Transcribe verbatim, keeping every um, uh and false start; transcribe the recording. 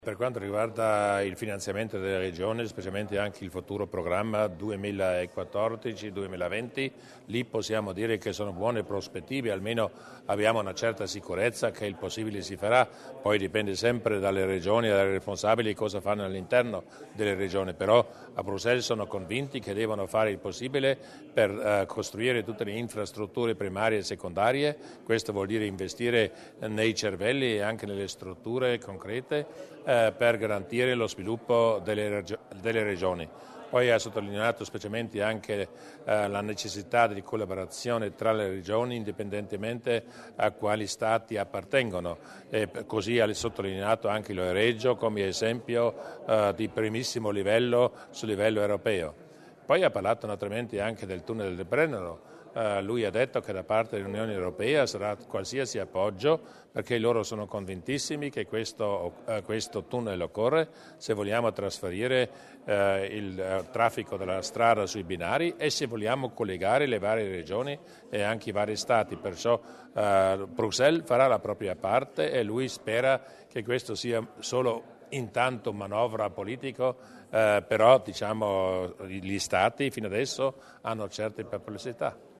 Per quanto riguarda il finanziamento delle regioni, specialmente anche il futuro programma duemilaquattordici duemilaventi, lì possiamo dire che sono buone prospettive, almeno abbiamo una certa sicurezza che il possibile si farà, poi dipende sempre dalle regioni e dai responsabili cosa fanno all'interno delle regioni, però a Bruxelles sono convinti che devono fare il possibile per uh, costruire tutte le infrastrutture primarie e secondarie, questo vuol dire investire nei cervelli e anche nelle strutture concrete per garantire lo sviluppo delle, regio- delle regioni. Poi ha sottolineato specialmente anche eh, la necessità di collaborazione tra le regioni indipendentemente a quali stati appartengono e così ha sottolineato anche lo Reggio come esempio eh, di primissimo livello sul livello europeo. Poi ha parlato naturalmente anche del tunnel del Brennero. Uh, lui ha detto che da parte dell'Unione Europea sarà qualsiasi appoggio perché loro sono convintissimi che questo, uh, questo tunnel occorre se vogliamo trasferire uh, il uh, traffico della strada sui binari e se vogliamo collegare le varie regioni e anche i vari stati. Perciò uh, Bruxelles farà la propria parte e lui spera che questo sia solo intanto manovra politico, eh, però diciamo, gli stati fino adesso hanno certe perplessità.